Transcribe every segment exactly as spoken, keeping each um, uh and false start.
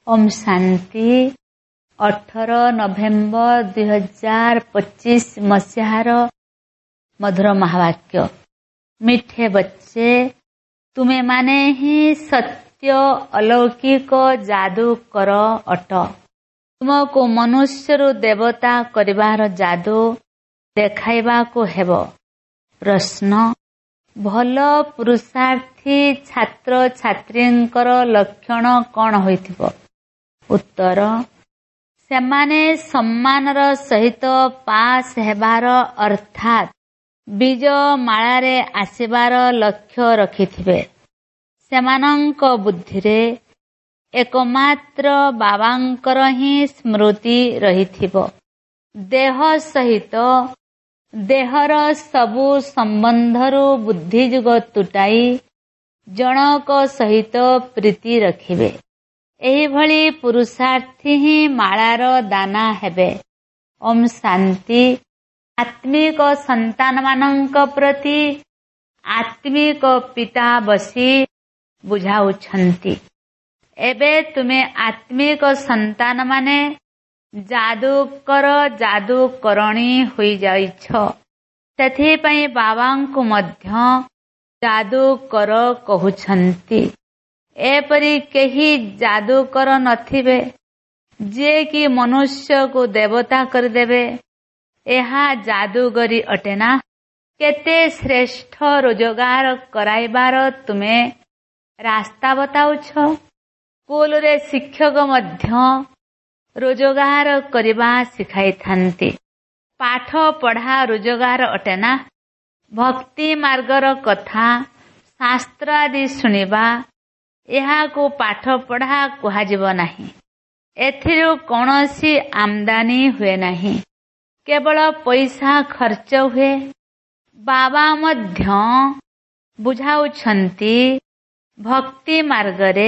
ओम शांति। अठर नवेम्बर दुई हजार पच्चीस मसीहार मधुर महावाक्य। मिठे बच्चे, तुम्हें माने ही सत्य अलौकिक जादू कर अट। तुमको मनुष्यरु देवता करिबार जादू देखाइबा को हेबो। प्रश्न, भल पुरुषार्थी छात्र छात्रींकर लक्षण कौन होइथिबो? उत्तर, सेमाने सम्मानर सहित पास हेबार अर्थात बीज मालारे आसिबार लक्ष्य रखिथिबे। सेमानंक बुद्धिरे एकमात्र बाबांकर ही स्मृति रहिथिबो। देह सहित देहर सबु संबंधरु बुद्धिजुग तुटाई जनक सहित प्रीति रखिबे। एही भली पुरुषार्थी ही मालार दाना हेबे। ओम शांति। आत्मिक संतान मानंक प्रति आत्मिक पिता बसी बुझाउछंती। एबे तुमे आत्मिक संतान माने जादूकर जादू करणी होई जाइछ। सेथि पई बाबांकु मध्य जादू कर कहुछंती। एपरी केही जादूकर नथिबे जे कि मनुष्य को देवता कर देबे। एहा जादूगरी अटेना। केते श्रेष्ठ रोजगार कराइबार तुमे रास्ता बताउछ। स्कूल रे शिक्षक मध्य रोजगार करिबा सिखाई थांती। पाठ पढ़ा रोजगार अटेना। भक्ति मार्गर कथा शास्त्र आदि सुनिबा यहाँ को पाठ पढ़ा कुहाजिब नाही। एथिरु कौनसी आमदानी हुए नाही। केवल पैसा खर्च हुए। बाबा मध्य बुझाउछंती भक्ति मार्गरे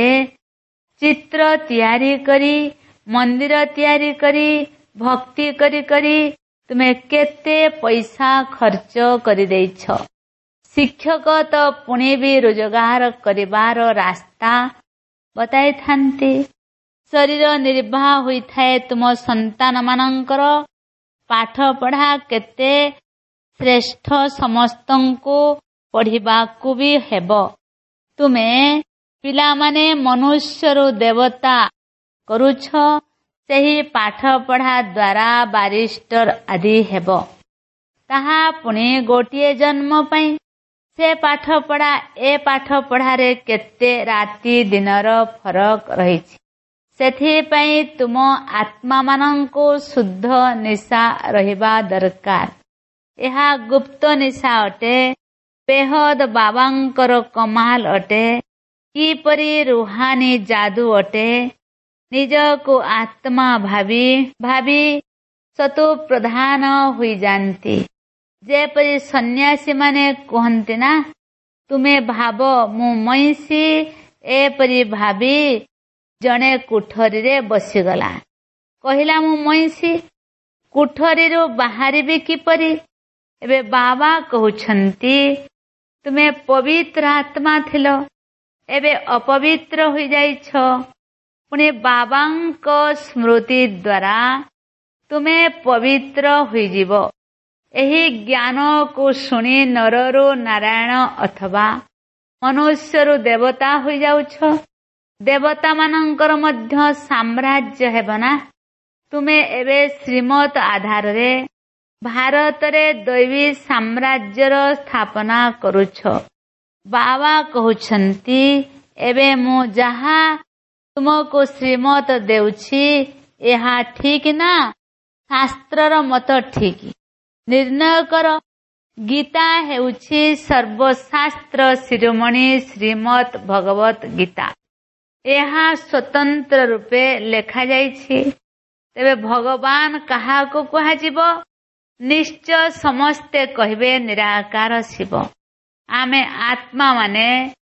चित्र तैयारी करी मंदिर तैयारी करी भक्ति करी करी तुमे केते पैसा खर्च करि देइछ। शिक्षक तो पुणे भी रोजगार करिबार रास्ता बताई थांती। शरीर निर्वाह होई थाए तुम संतान मानंकर पाठ पढ़ा केते श्रेष्ठ समस्तंको पढ़िबाकु भी हेबो। तुमे पिला माने मनुष्यरु देवता करुछ। सेही पाठ पढ़ा द्वारा बारिस्टर आदि हेबो। ताहा पुणे गोटिए जन्म पई। से पाठ पढ़ा ए पाठ पढ़ारे केते राति दिनर फरक रहिछि। सेथि पई तुम आत्मा मानंको शुद्ध निशा रहिबा दरकार। एहा गुप्त निशा अटे। बेहद बाबांकर कमाल अटे। की परी रूहानी जादू अटे। निज को आत्मा भावी भावी सतु प्रधान हुई जानती। जेपरी सन्यासी माने कहते ना, तुमे भाव मु मईसी एपरी भावी जने कुठरी रे बसीगला। कहिला मु मईसी कुठरी रु बाहरी भी किपरी। एबे बाबा कहउछंती तुमे पवित्र आत्मा थिलो एबे अपवित्र होई जाइछ। पुणे बाबांक स्मृति द्वारा तुमे पवित्र होई जीवो। एही ज्ञान को सुनी नररु नारायण अथवा मनुष्यरु देवता होई जाउछ। देवता मानंकर मध्य साम्राज्य हेबना। तुमे एबे श्रीमत आधार रे भारत रे दैवी साम्राज्यर स्थापना करुछ। बाबा कहउछंती एबे मु जहा तुमको श्रीमत देउछि एहा ठीक ना शास्त्रर मत ठीक निर्णय कर। गीता हेउछि सर्वशास्त्र शिरोमणि श्रीमद भगवत गीता। एहा स्वतंत्र रूपे लेखा जाइछि। तेबे भगवान कहा को कुहाजिब? निश्चय समस्ते कहिबे निराकार शिव। आमे आत्मा माने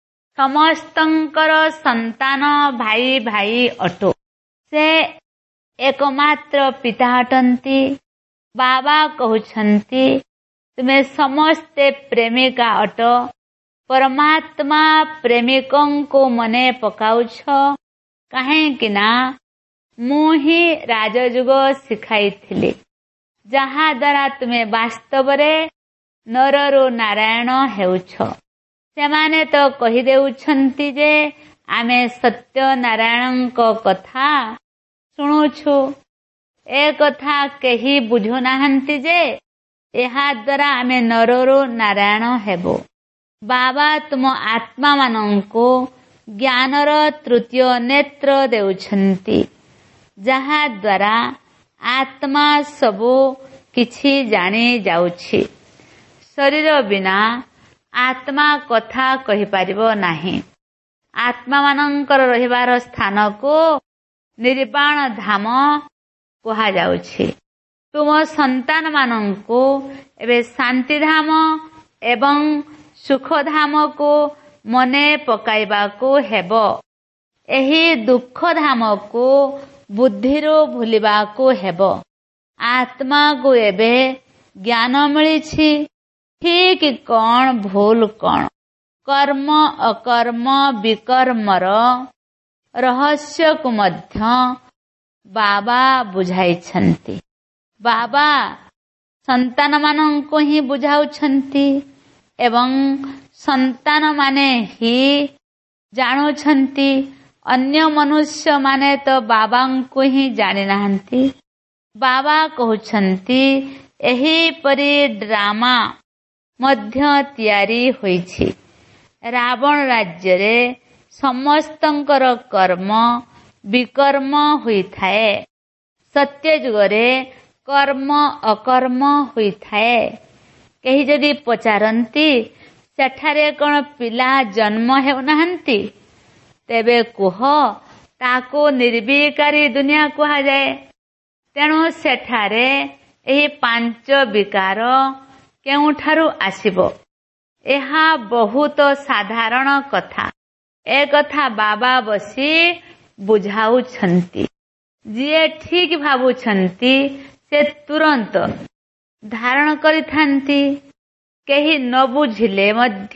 समस्तंकर संतान भाई भाई अटो। से एकमात्र पिता अटंती। बाबा कहउछंती तुमे समस्ते प्रेमिका अट। परमात्मा प्रेमिकों को मने पकाउछ। କାହିଁକି ନା ମୁଁ ହିଁ ରାଜଯୋଗ ଶିଖାଇଥିଲି, ଯାହା ଦ୍ୱାରା ତୁମେ ବାସ୍ତବରେ ନରରୁ ନାରାୟଣ ହେଉଛ। ସେମାନେ ତ କହିଦେଉଛନ୍ତି ଯେ ଆମେ ସତ୍ୟନାରାୟଣଙ୍କ କଥା ଶୁଣୁଛୁ। ଏ କଥା କେହି ବୁଝୁନାହାନ୍ତି ଯେ ଏହା ଦ୍ୱାରା ଆମେ ନରରୁ ନାରାୟଣ ହେବୁ। ବାବା ତୁମ ଆତ୍ମାମାନଙ୍କୁ ଜ୍ଞାନର ତୃତୀୟ ନେତ୍ର ଦେଉଛନ୍ତି, ଯାହା ଦ୍ୱାରା ଆତ୍ମା ସବୁ କିଛି ଜାଣି ଯାଉଛି। ଶରୀର ବିନା ଆତ୍ମା କଥା କହିପାରିବ ନାହିଁ। ଆତ୍ମାମାନଙ୍କର ରହିବାର ସ୍ଥାନକୁ ନିର୍ବାଣ ଧାମ କୁହାଯାଉଛି। ତୁମ ସନ୍ତାନମାନଙ୍କୁ ଏବେ ଶାନ୍ତିଧାମ ଏବଂ ସୁଖଧାମକୁ ମନେ ପକାଇବାକୁ ହେବ। ଏହି ଦୁଃଖଧାମକୁ ବୁଦ୍ଧିରୁ ଭୁଲିବାକୁ ହେବ। ଆତ୍ମାକୁ ଏବେ ଜ୍ଞାନ ମିଳିଛି, ଠିକ୍ କଣ ଭୁଲ କଣ, କର୍ମ ଅକର୍ମ ବିକର୍ମର ରହସ୍ୟକୁ ମଧ୍ୟ ବାବା ବୁଝାଇଛନ୍ତି। ବାବା ସନ୍ତାନମାନଙ୍କୁ ହିଁ ବୁଝାଉଛନ୍ତି ଏବଂ ସନ୍ତାନମାନେ ହିଁ ଜାଣୁଛନ୍ତି। ଅନ୍ୟ ମନୁଷ୍ୟମାନେ ତ ବାବାଙ୍କୁ ହିଁ ଜାଣିନାହାନ୍ତି। ବାବା କହୁଛନ୍ତି ଏହିପରି ଡ୍ରାମା ମଧ୍ୟ ତିଆରି ହୋଇଛି। ରାବଣ ରାଜ୍ୟରେ ସମସ୍ତଙ୍କର କର୍ମ ବିକର୍ମ ହୋଇଥାଏ। ସତ୍ୟ ଯୁଗରେ କର୍ମ ଅକର୍ମ ହୋଇଥାଏ। କେହି ଯଦି ପଚାରନ୍ତି ସେଠାରେ କଣ ପିଲା ଜନ୍ମ ହେଉନାହାନ୍ତି, ତେବେ କୁହ ତାକୁ ନିର୍ବିକାରୀ ଦୁନିଆ କୁହାଯାଏ। ତେଣୁ ସେଠାରେ ଏହି ପାଞ୍ଚ ବିକାର କେଉଁଠାରୁ ଆସିବ? ଏହା ବହୁତ ସାଧାରଣ କଥା। ଏ କଥା ବାବା ବସି ବୁଝାଉଛନ୍ତି। ଯିଏ ଠିକ ଭାବୁଛନ୍ତି ସେ ତୁରନ୍ତ ଧାରଣ କରିଥାନ୍ତି। କେହି ନ ବୁଝିଲେ ମଧ୍ୟ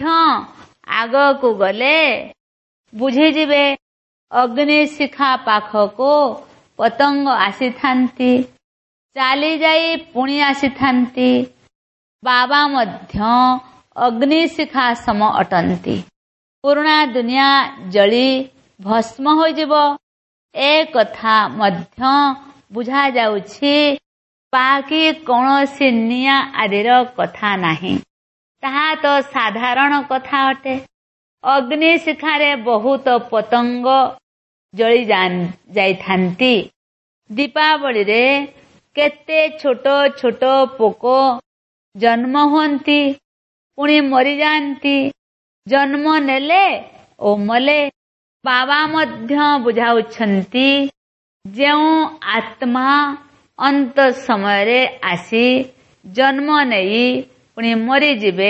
ଆଗକୁ ଗଲେ ବୁଝିଯିବେ। ଅଗ୍ନି ଶିଖା ପାଖକୁ ପତଙ୍ଗ ଆସିଥାନ୍ତି, ଚାଲି ଯାଇ ପୁଣି ଆସିଥାନ୍ତି। ବାବା ମଧ୍ୟ ଅଗ୍ନି ଶିଖା ସମ ଅଟନ୍ତି। ପୁରୁଣା ଦୁନିଆ ଜଳି ଭସ୍ମ ହୋଇଯିବ, ଏ କଥା ମଧ୍ୟ ବୁଝାଯାଉଛି। ବାକି କୌଣସି ନିଆଁ ଆଦିର କଥା ନାହିଁ। ତାହା ତ ସାଧାରଣ କଥା ଅଟେ। ଅଗ୍ନି ଶିଖାରେ ବହୁତ ପତଙ୍ଗ ଜଳି ଯାଇଥାନ୍ତି। ଦୀପାବଳିରେ କେତେ ଛୋଟ ଛୋଟ ପୋକ ଜନ୍ମ ହୁଅନ୍ତି, ପୁଣି ମରିଯାଆନ୍ତି। ଜନ୍ମ ନେଲେ ଓ ମଲେ। ବାବା ମଧ୍ୟ ବୁଝାଉଛନ୍ତି ଯେଉଁ ଆତ୍ମା ଅନ୍ତ ସମୟରେ ଆସି ଜନ୍ମ ନେଇ ପୁଣି ମରିଯିବେ,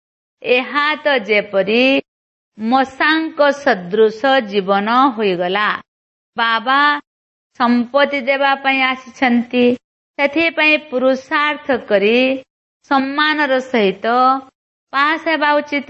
ଏହା ତ ଯେପରି ମଶାଙ୍କ ସଦୃଶ ଜୀବନ ହୋଇଗଲା। ବାବା ସମ୍ପତ୍ତି ଦେବା ପାଇଁ ଆସିଛନ୍ତି। ସେଥିପାଇଁ ପୁରୁଷାର୍ଥ କରି ସମ୍ମାନର ସହିତ ପାସ୍ ହେବା ଉଚିତ।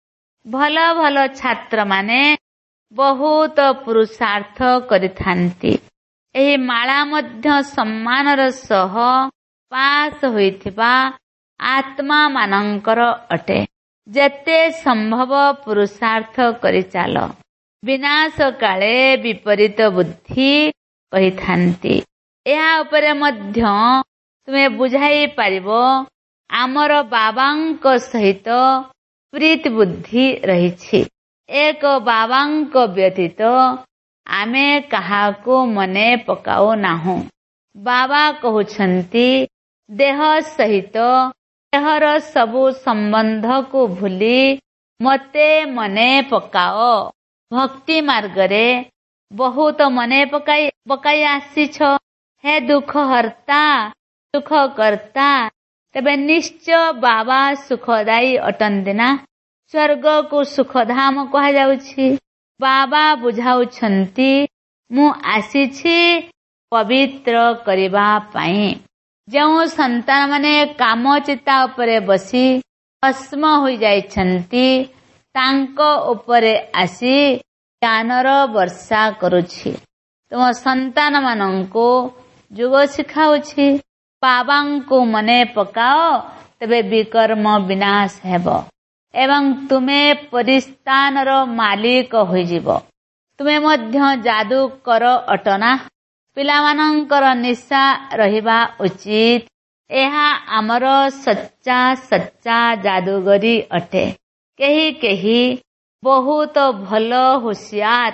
ଭଲ ଭଲ ଛାତ୍ରମାନେ ବହୁତ ପୁରୁଷାର୍ଥ କରିଥାନ୍ତି। ଏହି ମାଳା ମଧ୍ୟ ସମ୍ମାନର ସହ ପାସ୍ ହୋଇଥିବା ଆତ୍ମା ମାନଙ୍କର ଅଟେ। ଯେତେ ସମ୍ଭବ ପୁରୁଷାର୍ଥ କରିଚାଲ। ବିନାଶ କାଳେ ବିପରୀତ ବୁଦ୍ଧି କହିଥାନ୍ତି। ଏହା ଉପରେ ମଧ୍ୟ ତୁମେ ବୁଝାଇ ପାରିବ। ଆମର ବାବାଙ୍କ ସହିତ ପ୍ରୀତି ବୁଦ୍ଧି ରହିଛି। ଏକ ବାବାଙ୍କ ବ୍ୟତୀତ ଆମେ କାହାକୁ ମନେ ପକାଉ ନାହୁଁ। ବାବା କହୁଛନ୍ତି ଦେହ ସହିତ ଦେହର ସବୁ ସମ୍ବନ୍ଧକୁ ଭୁଲି ମୋତେ ମନେ ପକାଅ। ଭକ୍ତି ମାର୍ଗରେ ବହୁତ ମନେ ପକାଇ ପକାଇ ଆସିଛ। ହେ ଦୁଃଖ ହର୍ତ୍ତା ସୁଖ କର୍ତ୍ତା, ତେବେ ନିଶ୍ଚୟ ବାବା ସୁଖଦାୟୀ ଅଟନ୍ତି ନା? ସ୍ୱର୍ଗକୁ ସୁଖଧାମ କୁହାଯାଉଛି। ବାବା ବୁଝାଉଛନ୍ତି ମୁଁ ଆସିଛି ପବିତ୍ର କରିବା ପାଇଁ। ଯେଉଁ ସନ୍ତାନମାନେ କାମ ଚିତା ଉପରେ ବସି ଭସ୍ମ ହୋଇଯାଇଛନ୍ତି, ତାଙ୍କ ଉପରେ ଆସି ଜ୍ଞାନର ବର୍ଷା କରୁଛି। ତୁମ ସନ୍ତାନ ମାନଙ୍କୁ ଯୋଗ ଶିଖାଉଛି। ବାବାଙ୍କୁ ମନେ ପକାଅ, ତେବେ ବିକର୍ମ ବିନାଶ ହେବ ଏବଂ ତୁମେ ପରିସ୍ଥାନର ମାଲିକ ହୋଇଯିବ। ତୁମେ ମଧ୍ୟ ଯାଦୁକର ଅଟନା। ପିଲାମାନଙ୍କର ନିଶା ରହିବା ଉଚିତ। ଏହା ଆମର ସଚ୍ଚା ସଚ୍ଚା ଯାଦୁଗରୀ ଅଟେ। କେହି କେହି ବହୁତ ଭଲ ହୁସିଆର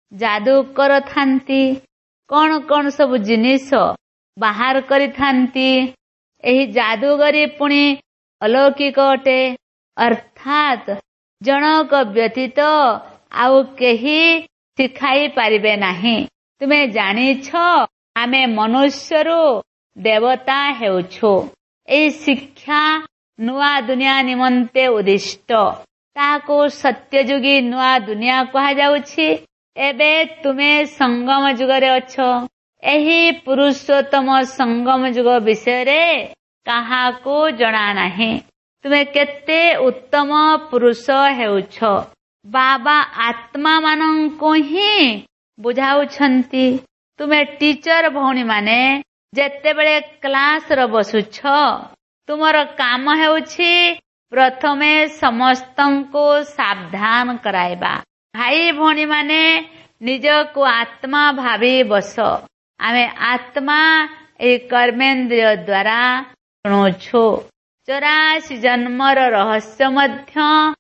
ଯାଦୁକର ଥାନ୍ତି। କଣ କଣ ସବୁ ଜିନିଷ ବାହାର କରିଥାନ୍ତି। ଏହି ଯାଦୁଗରୀ ପୁଣି ଅଲୌକିକ ଅଟେ, ଅର୍ଥାତ୍ ଜଣକ ବ୍ୟତୀତ ଆଉ କେହି ଶିଖାଇ ପାରିବେ ନାହିଁ। ତୁମେ ଜାଣିଛ ଆମେ ମନୁଷ୍ୟରୁ ଦେବତା ହେଉଛୁ। ଏହି ଶିକ୍ଷା ନୂଆ ଦୁନିଆ ନିମନ୍ତେ ଉଦ୍ଦିଷ୍ଟ। ତାହାକୁ ସତ୍ୟଯୁଗୀ ନୂଆ ଦୁନିଆ କୁହାଯାଉଛି। ଏବେ ତୁମେ ସଙ୍ଗମ ଯୁଗରେ ଅଛ। ଏହି ପୁରୁଷୋତ୍ତମ ସଙ୍ଗମ ଯୁଗ ବିଷୟରେ କାହାକୁ ଜଣା ନାହିଁ। ତୁମେ କେତେ ଉତ୍ତମ ପୁରୁଷ ହେଉଛ। ବାବା ଆତ୍ମା ମାନଙ୍କୁ ହିଁ ବୁଝାଉଛନ୍ତି। ତୁମେ ଟିଚର ଭଉଣୀମାନେ ଯେତେବେଳେ କ୍ଲାସରେ ବସୁଛ, ତୁମର କାମ ହେଉଛି ପ୍ରଥମେ ସମସ୍ତଙ୍କୁ ସାବଧାନ କରାଇବା। ଭାଇ ଭଉଣୀମାନେ ନିଜକୁ ଆତ୍ମା ଭାବି ବସ। ଆମେ ଆତ୍ମା ଏହି କର୍ମେନ୍ଦ୍ରିୟ ଦ୍ୱାରା ଶୁଣୁଛୁ। ଚୌରାଶୀ ଜନ୍ମର ରହସ୍ୟ ମଧ୍ୟ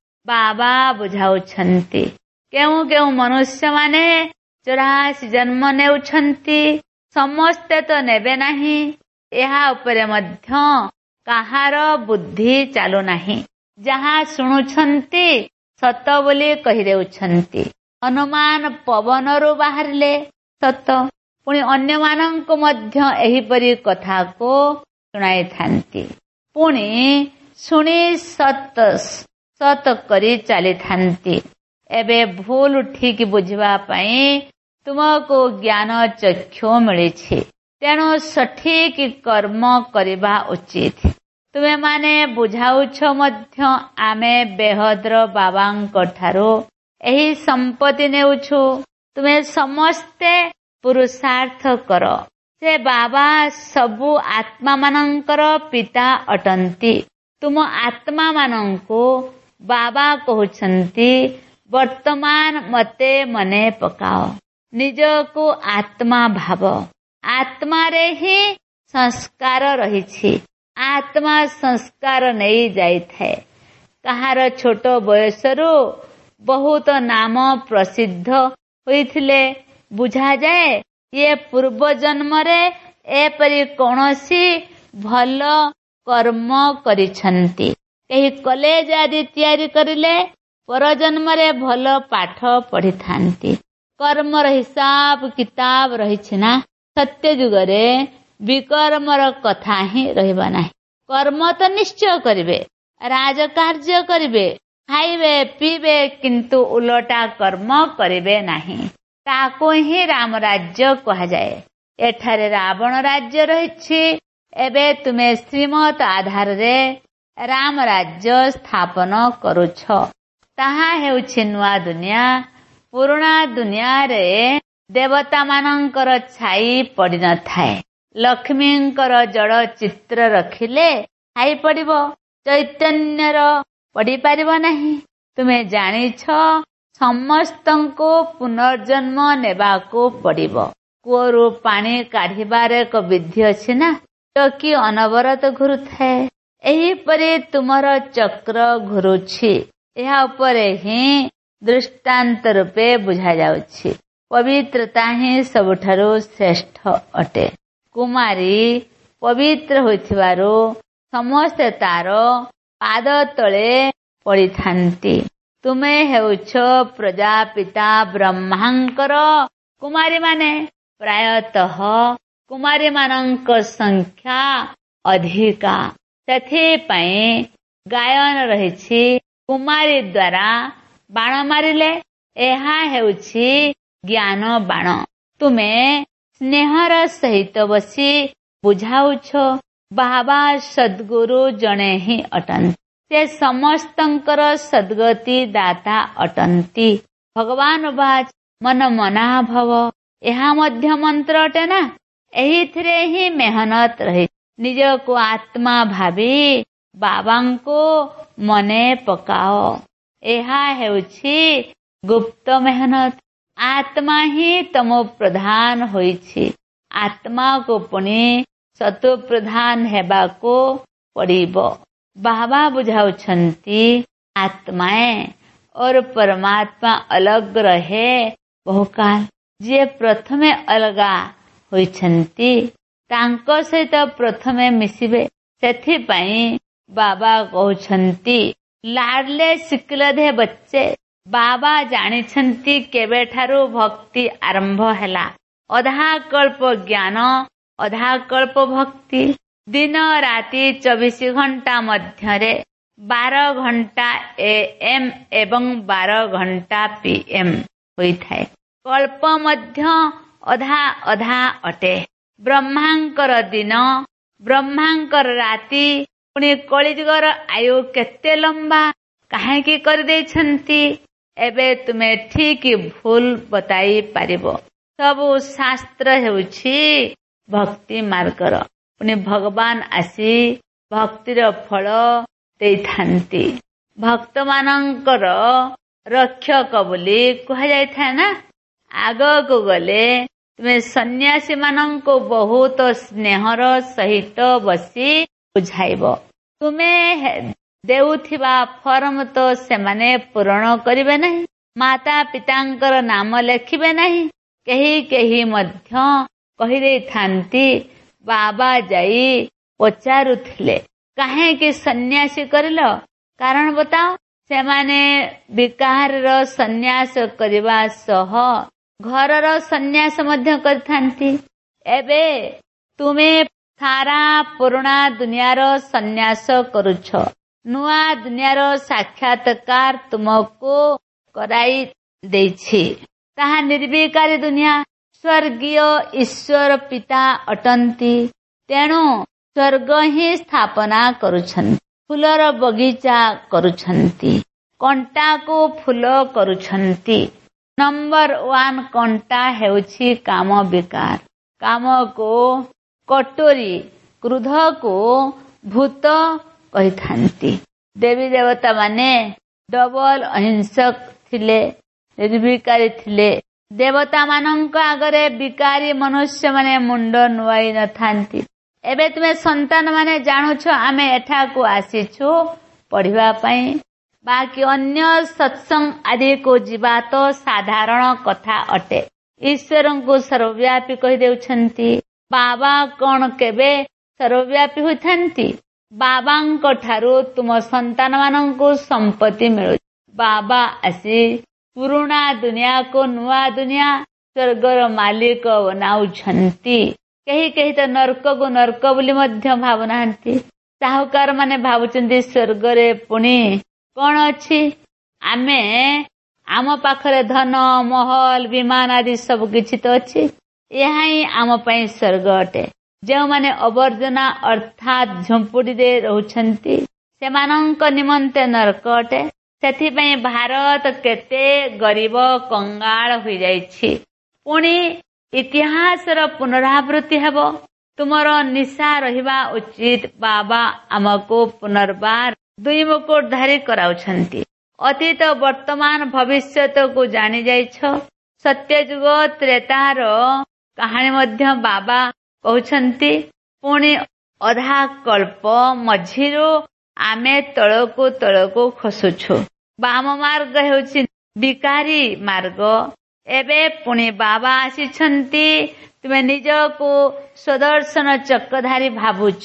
ବାବା ବୁଝାଉଛନ୍ତି। କେଉଁ କେଉଁ ମନୁଷ୍ୟମାନେ ଚୌରାଶୀ ଜନ୍ମ ନେଉଛନ୍ତି, ସମସ୍ତେ ତ ନେବେ ନାହିଁ। ଏହା ଉପରେ ମଧ୍ୟ କାହାର ବୁଦ୍ଧି ଚାଲୁନାହିଁ। ଯାହା ଶୁଣୁଛନ୍ତି ସତ ବୋଲି କହିଦେଉଛନ୍ତି। ହନୁମାନ ପବନରୁ ବାହାରିଲେ ସତ, ପୁଣି ଅନ୍ୟମାନଙ୍କୁ ମଧ୍ୟ ଏହିପରି କଥାକୁ ଶୁଣାଇଥାନ୍ତି। ପୁଣି ଶୁଣି ସତ ସତ କରି ଚାଲିଥାନ୍ତି। ଏବେ ଭୁଲ ଠିକ ବୁଝିବା ପାଇଁ ତୁମକୁ ଜ୍ଞାନ ଚକ୍ଷୁ ମିଳିଛି। ତେଣୁ ସଠିକ କର୍ମ କରିବା ଉଚିତ। ତୁମେମାନେ ବୁଝାଉଛ ମଧ୍ୟ ଆମେ ବେହଦ୍ର ବାବାଙ୍କ ଠାରୁ ଏହି ସମ୍ପତ୍ତି ନେଉଛୁ। ତୁମେ ସମସ୍ତେ ପୁରୁଷାର୍ଥ କର। ସେ ବାବା ସବୁ ଆତ୍ମା ମାନଙ୍କର ପିତା ଅଟନ୍ତି। ତୁମ ଆତ୍ମା ମାନଙ୍କୁ ବାବା କହୁଛନ୍ତି, ବର୍ତ୍ତମାନ ମତେ ମନେ ପକାଅ। ନିଜକୁ ଆତ୍ମା ଭାବ। ଆତ୍ମାରେ ହିଁ ସଂସ୍କାର ରହିଛି। ଆତ୍ମା ସଂସ୍କାର ନେଇ ଯାଇଥାଏ। କାହାର ଛୋଟ ବୟସରୁ ବହୁତ ନାମ ପ୍ରସିଦ୍ଧ ହୋଇଥିଲେ ବୁଝାଯାଏ ଇଏ ପୂର୍ବ ଜନ୍ମରେ ଏପରି କୌଣସି ଭଲ କର୍ମ କରିଛନ୍ତି। ଏହି କଲେଜ ଆଦି ତିଆରି କରିଲେ ପରଜନ୍ମରେ ଭଲ ପାଠ ପଢିଥାନ୍ତି। କର୍ମର ହିସାବ କିତାବ ରହିଛି ନା। ସତ୍ୟ ଯୁଗରେ ବିକର୍ମର କଥା ହିଁ ରହିବ ନାହିଁ। କର୍ମ ତ ନିଶ୍ଚୟ କରିବେ, ରାଜକାର୍ଯ୍ୟ କରିବେ, ଖାଇବେ ପିଇବେ, କିନ୍ତୁ ଉଲଟା କର୍ମ କରିବେ ନାହିଁ। ତାକୁ ହିଁ ରାମ ରାଜ୍ୟ କୁହାଯାଏ। ଏଠାରେ ରାବଣ ରାଜ୍ୟ ରହିଛି। ଏବେ ତୁମେ ଶ୍ରୀମତ ଆଧାରରେ ରାମ ରାଜ୍ୟ ସ୍ଥାପନ କରୁଛ। ତାହା ହେଉଛି ନୂଆ ଦୁନିଆ। ପୁରୁଣା ଦୁନିଆରେ ଦେବତା ମାନଙ୍କର ଛାଇ ପଡିନଥାଏ। ଲକ୍ଷ୍ମୀଙ୍କର ଜଳ ଚିତ୍ର ରଖିଲେ ଛାଇ ପଡିବ, ଚୈତନ୍ୟର ପଡିପାରିବ ନାହିଁ। ତୁମେ ଜାଣିଛ ସମସ୍ତଙ୍କୁ ପୁନର୍ଜନ୍ମ ନେବାକୁ ପଡିବ। କୂଅରୁ ପାଣି କାଢିବାର ଏକ ବିଧି ଅଛି ନା। ଚକି ଅନବରତ ଘୁରୁଥାଏ। ଏହିପରି ତୁମର ଚକ୍ର ଘୁରୁଛି। ଏହା ଉପରେ ହିଁ ଦୃଷ୍ଟାନ୍ତ ରୂପେ ବୁଝାଯାଉଛି। ପବିତ୍ରତା ହିଁ ସବୁଠାରୁ ଶ୍ରେଷ୍ଠ ଅଟେ। କୁମାରୀ ପବିତ୍ର ହୋଇଥିବାରୁ ସମସ୍ତେ ତାର ପାଦ ତଳେ ପଡିଥାନ୍ତି। ତୁମେ ହେଉଛ ପ୍ରଜାପିତା ବ୍ରହ୍ମାଙ୍କର କୁମାରୀମାନେ। ପ୍ରାୟତଃ କୁମାରୀମାନଙ୍କ ସଂଖ୍ୟା ଅଧିକା। ସେଥିପାଇଁ ଗାୟନ ରହିଛି, କୁମାରୀ ଦ୍ୱାରା ବାଣ ମାରିଲେ ଏହା ହେଉଛି ଜ୍ଞାନ ବାଣ। ତୁମେ ସ୍ନେହର ସହିତ ବସି ବୁଝାଉଛ ବାବା ସଦ୍ଗୁରୁ ଜଣେ ହିଁ ଅଟନ୍ତି। ସେ ସମସ୍ତଙ୍କର ସଦ୍ଗତି ଦାତା ଅଟନ୍ତି। भगवान बाच मन मना भव ଏହା ମଧ୍ୟ ମନ୍ତ୍ର ଅଟେ ନା। ଏହିଥିରେ ହିଁ ମେହନତ ରହି ନିଜ को आत्मा ଭାବି ବାବାଙ୍କୁ ମନେ ପକାଅ। ଏହା ହେଉଛି ଗୁପ୍ତ ମେହନତ। ଆତ୍ମା ହିଁ ତମ ପ୍ରଧାନ ହୋଇଛି। ଆତ୍ମାକୁ ପୁଣି ସତ୍ଵ ପ୍ରଧାନ ହେବାକୁ ପଡ଼ିବ। ବାବା ବୁଝାଉଛନ୍ତି ଆତ୍ମାଏ और परमात्मा अलग रहे बहुकाल। ଯିଏ ପ୍ରଥମେ ଅଲଗା ହୋଇଛନ୍ତି ତାଙ୍କ ସହିତ ପ୍ରଥମେ ମିଶିବେ। ସେଥିପାଇଁ ବାବା କହୁଛନ୍ତି ଲାଡଲେ ଶିକଲଧେ ବଚ୍ଚେ। ବାବା ଜାଣିଛନ୍ତି କେବେଠାରୁ ଭକ୍ତି ଆରମ୍ଭ ହେଲା। ଅଧା କଳ୍ପ ଜ୍ଞାନ ଅଧା କଳ୍ପ ଭକ୍ତି। ଦିନ ରାତି ଚବିଶ ଘଣ୍ଟା ମଧ୍ୟରେ ବାର ଘଣ୍ଟା ଏଏମ୍ ଏବଂ ବାର ଘଣ୍ଟା ପିଏମ୍ ହୋଇଥାଏ। କଳ୍ପ ମଧ୍ୟ ଅଧା ଅଧା ଅଟେ। ବ୍ରହ୍ମାଙ୍କର ଦିନ ବ୍ରହ୍ମାଙ୍କର ରାତି ପୁଣି କଳିଯୁଗର ଆୟୁ କେତେ ଲମ୍ବା କାହିଁକି କରିଦେଇଛନ୍ତି? ଏବେ ତୁମେ ଠିକ ଭୁଲ ବତାଇ ପାରିବ। ସବୁ ଶାସ୍ତ୍ର ହେଉଛି ଭକ୍ତି ମାର୍ଗର। ପୁଣି ଭଗବାନ ଆସି ଭକ୍ତିର ଫଳ ଦେଇଥାନ୍ତି। ଭକ୍ତ ମାନଙ୍କର ରକ୍ଷକ ବୋଲି କୁହାଯାଇଥାଏ ନା। ଆଗକୁ ଗଲେ ତୁମେ ସନ୍ନ୍ୟାସୀ ମାନଙ୍କୁ ବହୁତ ସ୍ନେହର ସହିତ ବସି ବୁଝାଇବ। ତୁମେ ଦେଉଥିବା ଫର୍ମ ତ ସେମାନେ ପୂରଣ କରିବେ ନାହିଁ। ମାତା ପିତାଙ୍କର ନାମ ଲେଖିବେ ନାହିଁ। କେହି କେହି ମଧ୍ୟ କହିଦେଇଥାନ୍ତି ବାବା ଯାଇ ପଚାରୁଥିଲେ କାହିଁକି ସନ୍ନ୍ୟାସୀ କରିଲ? କାରଣ ବତାଅ। ସେମାନେ ବିକାରର ସନ୍ନ୍ୟାସ କରିବା ସହ ଘରର ସନ୍ନ୍ୟାସ ମଧ୍ୟ କରିଥାନ୍ତି। ଏବେ ତୁମେ ସାରା ପୁରୁଣା ଦୁନିଆର ସନ୍ନ୍ୟାସ କରୁଛ। ନୂଆ ଦୁନିଆର ସାକ୍ଷାତକାର ତୁମକୁ କରାଇ ଦେଇଛି। ତାହା ନିର୍ବିକାରୀ ଦୁନିଆ। ସ୍ୱର୍ଗୀୟ ଈଶ୍ୱର ପିତା ଅଟନ୍ତି। ତେଣୁ ସ୍ୱର୍ଗ ହିଁ ସ୍ଥାପନା କରୁଛନ୍ତି। ଫୁଲର ବଗିଚା କରୁଛନ୍ତି। କଣ୍ଟାକୁ ଫୁଲ କରୁଛନ୍ତି। ନମ୍ବର ୱାନ କଣ୍ଟା ହେଉଛି କାମ ବିକାର। କାମକୁ କଟୋରୀ କ୍ରୋଧକୁ ଭୂତ କହିଥାନ୍ତି। ଦେବୀ ଦେବତା ମାନେ ଡବଲ ଅହିଂସକ ଥିଲେ। ନିର୍ବିକାରୀ ଥିଲେ। ଦେବତା ମାନଙ୍କ ଆଗରେ ବିକାରୀ ମନୁଷ୍ୟ ମାନେ ମୁଣ୍ଡ ନୁଆଇ ନଥାନ୍ତି। ଏବେ ତୁମେ ସନ୍ତାନ ମାନେ ଜାଣୁଛ ଆମେ ଏଠାକୁ ଆସିଛୁ ପଢିବା ପାଇଁ। ବାକି ଅନ୍ୟ ସତ୍ସଙ୍ଗ ଆଦିକୁ ଯିବା ତ ସାଧାରଣ କଥା ଅଟେ। ଈଶ୍ୱରଙ୍କୁ ସର୍ବବ୍ୟାପୀ କହିଦେଉଛନ୍ତି। ବାବା କଣ କେବେ ସର୍ବବ୍ୟାପୀ ହୋଇଥାନ୍ତି? ବାବାଙ୍କ ଠାରୁ ତୁମ ସନ୍ତାନ ମାନଙ୍କୁ ସମ୍ପତ୍ତି ମିଳୁଛି। ବାବା ଆସି ପୁରୁଣା ଦୁନିଆକୁ ନୂଆ ଦୁନିଆ ସ୍ୱର୍ଗର ମାଲିକ ବନାଉଛନ୍ତି। କେହି କେହି ତ ନର୍କକୁ ନର୍କ ବୋଲି ମଧ୍ୟ ଭାବୁନାହାନ୍ତି। ସାହୁକାର ମାନେ ଭାବୁଛନ୍ତି ସ୍ୱର୍ଗରେ ପୁଣି କଣ ଅଛି? ଆମେ ଆମ ପାଖରେ ଧନ ମହଲ ବିମାନ ଆଦି ସବୁ କିଛି ତ ଅଛି। ଏହା ହିଁ ଆମ ପାଇଁ ସ୍ୱର୍ଗ ଅଟେ। ଯେଉଁମାନେ ଅବର୍ଜନା ଅର୍ଥାତ୍ ଝୁମ୍ପୁଡିରେ ରହୁଛନ୍ତି ସେମାନଙ୍କ ନିମନ୍ତେ ନର୍କ ଅଟେ। ସେଥିପାଇଁ ଭାରତ କେତେ ଗରିବ କଙ୍ଗାଳ ହୋଇଯାଇଛି। ପୁଣି ଇତିହାସର ପୁନରାବୃତ୍ତି ହେବ। ତୁମର ନିଶା ରହିବା ଉଚିତ। ବାବା ଆମକୁ ପୁନର୍ବାର ଦୁଇ ମୁକୁଟ ଧାରୀ କରାଉଛନ୍ତି। ଅତୀତ ବର୍ତ୍ତମାନ ଭବିଷ୍ୟତକୁ ଜାଣି ଯାଇଛ। ସତ୍ୟଯୁଗ ତ୍ରେତାର କାହାଣୀ ମଧ୍ୟ ବାବା କହୁଛନ୍ତି। ପୁଣି ଅଧା କଳ୍ପ ମଝିରୁ ଆମେ ତଳକୁ ତଳକୁ ଖସୁଛୁ। ବାମ ମାର୍ଗ ହେଉଛି ବିକାରୀ ମାର୍ଗ। ଏବେ ପୁଣି ବାବା ଆସିଛନ୍ତି। ତୁମେ ନିଜକୁ ସୁଦର୍ଶନ ଚକ୍ରଧାରୀ ଭାବୁଛ।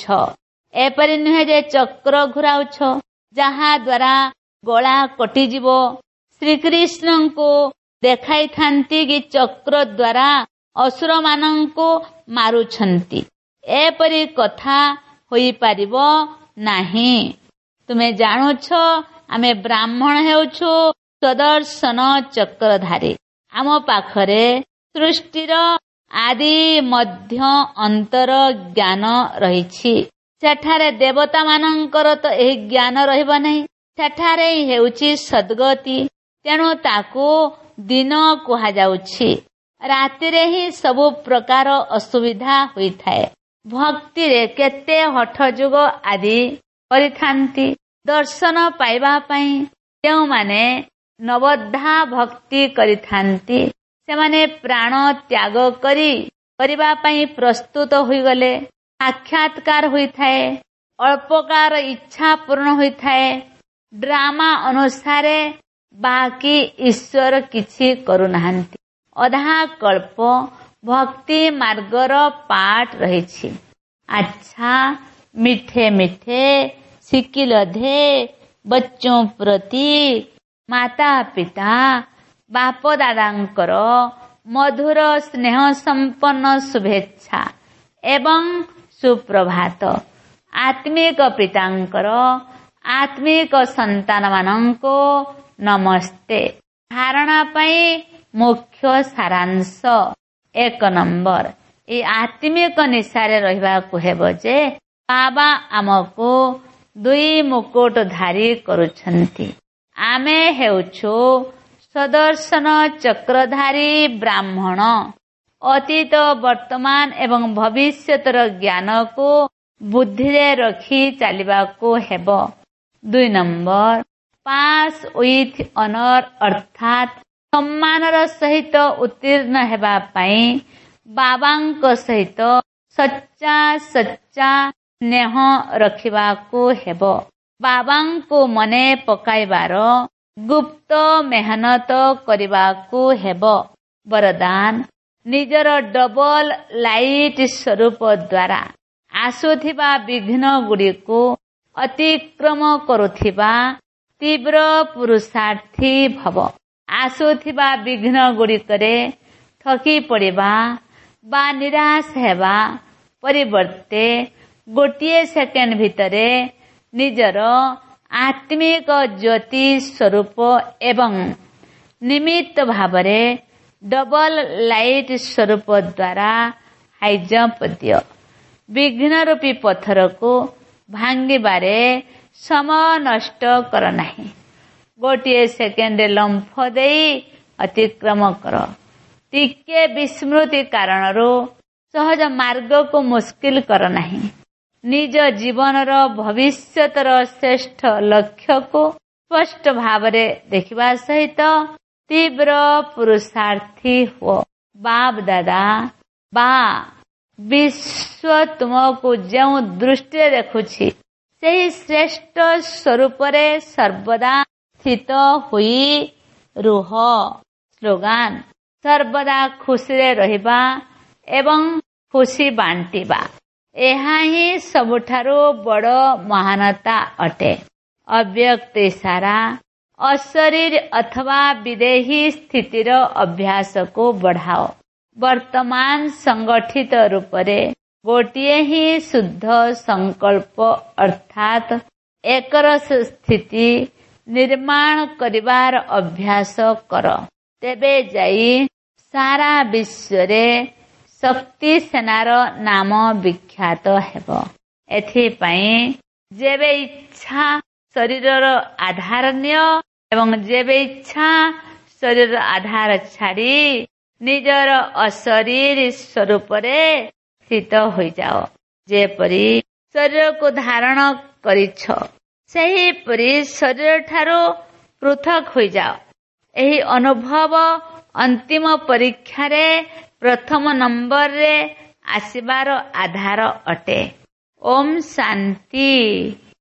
ଏପରି ନୁହେଁ ଯେ ଚକ୍ର ଘୁରାଉଛ ଯାହା ଦ୍ୱାରା ଗଳା କଟିଯିବ। ଶ୍ରୀକୃଷ୍ଣଙ୍କୁ ଦେଖାଇଥାନ୍ତି କି ଚକ୍ର ଦ୍ୱାରା ଅସୁର ମାନଙ୍କୁ ମାରୁଛନ୍ତି। ଏପରି କଥା ହୋଇପାରିବ ନାହିଁ। ତୁମେ ଜାଣୁଛ ଆମେ ବ୍ରାହ୍ମଣ ହେଉଛୁ ସୁଦର୍ଶନ ଚକ୍ରଧାରୀ। ଆମ ପାଖରେ ସୃଷ୍ଟିର ଆଦି ମଧ୍ୟ ଅନ୍ତର ଜ୍ଞାନ ରହିଛି। ସେଠାରେ ଦେବତା ମାନଙ୍କର ତ ଏହି ଜ୍ଞାନ ରହିବ ନାହିଁ। ସେଠାରେ ହେଉଛି ସଦ୍ଗତି। ତେଣୁ ତାକୁ ଦିନ କୁହାଯାଉଛି। ରାତିରେ ହିଁ ସବୁ ପ୍ରକାର ଅସୁବିଧା ହୋଇଥାଏ। ଭକ୍ତିରେ କେତେ ହଠଯୋଗ ଆଦି କରିଥାନ୍ତି। ଦର୍ଶନ ପାଇବା ପାଇଁ ଯେଉଁମାନେ ନବଦ୍ଧା ଭକ୍ତି କରିଥାନ୍ତି ସେମାନେ ପ୍ରାଣ ତ୍ୟାଗ କରି କରିବା ପାଇଁ ପ୍ରସ୍ତୁତ ହୋଇଗଲେ ସାକ୍ଷାତକାର ହୋଇଥାଏ। ଅଳ୍ପକାର ଇଚ୍ଛା ପୂର୍ଣ୍ଣ ହୋଇଥାଏ। ଡ୍ରାମା ଅନୁସାରେ ବାକି ଈଶ୍ୱର କିଛି କରୁନାହାନ୍ତି। ଅଧା କଳ୍ପ ଭକ୍ତି ମାର୍ଗର ପାଠ ରହିଛି। ଆଚ୍ଛା ମିଠେ ମିଠେ ଶିକିଲଧେ ବଚ୍ଚୋं ପ୍ରତି ମାତା ପିତା ବାପ ଦାଦାଙ୍କର ମଧୁର ସ୍ନେହ ସମ୍ପନ୍ନ ଶୁଭେଚ୍ଛା ଏବଂ ସୁପ୍ରଭାତ। ଆତ୍ମିକ ପିତାଙ୍କର ଆତ୍ମିକ ସନ୍ତାନ ମାନଙ୍କୁ ନମସ୍ତେ। ଧାରଣା ପାଇଁ ମୁଖ୍ୟ ସାରାଂଶ ଏକ ନମ୍ବର, ଏ ଆତ୍ମିକ ନିଶାରେ ରହିବାକୁ ହେବ ଯେ ବାବା ଆମକୁ ଦୁଇ ମୁକୁଟ ଧାରୀ କରୁଛନ୍ତି। ଆମେ ହେଉଛୁ ସଦର୍ଶନ ଚକ୍ରଧାରୀ ବ୍ରାହ୍ମଣ। ଅତୀତ ବର୍ତ୍ତମାନ ଏବଂ ଭବିଷ୍ୟତର ଜ୍ଞାନକୁ ବୁଦ୍ଧିରେ ରଖି ଚାଲିବାକୁ ହେବ। ଦୁଇ ନମ୍ବର, ପାସ୍ ୱିଥ୍ ଅନର ଅର୍ଥାତ୍ ସମ୍ମାନର ସହିତ ଉତ୍ତୀର୍ଣ୍ଣ ହେବା ପାଇଁ ବାବାଙ୍କ ସହିତ ସଚ୍ଚା ସଚ୍ଚା ସ୍ନେହ ରଖିବାକୁ ହେବ। ବାବାଙ୍କୁ ମନେ ପକାଇବାର ଗୁପ୍ତ ମେହନତ କରିବାକୁ ହେବ। ବରଦାନ, ନିଜର ଡବଲ ଲାଇଟ ସ୍ୱରୂପ ଦ୍ୱାରା ଆସୁଥିବା ବିଘ୍ନ ଗୁଡ଼ିକୁ ଅତିକ୍ରମ କରୁଥିବା ତୀବ୍ର ପୁରୁଷାର୍ଥୀ ଭବ। ଆସୁଥିବା ବିଘ୍ନ ଗୁଡ଼ିକରେ ଥକି ପଡ଼ିବା ବା ନିରାଶ ହେବା ପରିବର୍ତ୍ତେ ଗୋଟିଏ ସେକେଣ୍ଡ ଭିତରେ ନିଜର ଆତ୍ମିକ ଜ୍ୟୋତି ସ୍ୱରୂପ ଏବଂ ନିମିତ୍ତ ଭାବରେ ଡବଲ ଲାଇଟ ସ୍ୱରୂପ ଦ୍ୱାରା ହାଇଜମ୍ପ ଦିଅ। ବିଘ୍ନ ରୂପୀ ପଥରକୁ ଭାଙ୍ଗିବାରେ ସମୟ ନଷ୍ଟ କର ନାହିଁ। ଗୋଟିଏ ସେକେଣ୍ଡ ଲମ୍ଫ ଦେଇ ଅତିକ୍ରମ କର। ଟିକେ ବିସ୍ମୃତି କାରଣରୁ ସହଜ ମାର୍ଗକୁ ମୁସ୍କିଲ କର ନାହିଁ। ନିଜ ଜୀବନର ଭବିଷ୍ୟତର ଶ୍ରେଷ୍ଠ ଲକ୍ଷ୍ୟକୁ ସ୍ପଷ୍ଟ ଭାବରେ ଦେଖିବା ସହିତ ତୀବ୍ର ପୁରୁଷାର୍ଥୀ ହୁଅ। ବାପ ଦାଦା ବା ବିଶ୍ୱ ତୁମକୁ ଯେଉଁ ଦୃଷ୍ଟିରେ ଦେଖୁଛି ସେହି ଶ୍ରେଷ୍ଠ ସ୍ୱରୂପରେ ସର୍ବଦା ସ୍ଥିତ ହୋଇ ରୁହ। ସ୍ଲୋଗାନ, ସର୍ବଦା ଖୁସିରେ ରହିବା ଏବଂ ଖୁସି ବାଣ୍ଟିବା, ଏହା ହିଁ ସବୁଠାରୁ ବଡ଼ ମହାନତା ଅଟେ। ଅବ୍ୟକ୍ତ ଇଶାରା ଅଶରୀର ଅଥବା ବିଦେହୀ ସ୍ଥିତିର ଅଭ୍ୟାସକୁ ବଢ଼ାଅ। ବର୍ତ୍ତମାନ ସଂଗଠିତ ରୂପରେ ଗୋଟିଏ ହିଁ ଶୁଦ୍ଧ ସଂକଳ୍ପ ଅର୍ଥାତ୍ ଏକରସ ସ୍ଥିତି ନିର୍ମାଣ କରିବାର ଅଭ୍ୟାସ କର। ତେବେ ଯାଇ ସାରା ବିଶ୍ୱରେ ଶକ୍ତି ସେନାର ନାମ ବିଖ୍ୟାତ ହେବ। ଏଥିପାଇଁ ଯେବେ ଇଚ୍ଛା ଶରୀରର ଆଧାର ନିଅ ଏବଂ ଯେବେ ଇଚ୍ଛା ଶରୀରର ଆଧାର ଛାଡ଼ି ନିଜର ଅଶରୀର ସ୍ୱରୂପରେ ସ୍ଥିତ ହୋଇଯାଅ। ଯେପରି ଶରୀରକୁ ଧାରଣ କରିଛ ସେହିପରି ଶରୀରଠାରୁ ପୃଥକ ହୋଇଯାଅ। ଏହି ଅନୁଭବ ଅନ୍ତିମ ପରୀକ୍ଷାରେ ପ୍ରଥମ ନମ୍ବରରେ ଆସିବାର ଆଧାର ଅଟେ। ଓମ୍ ଶାନ୍ତି।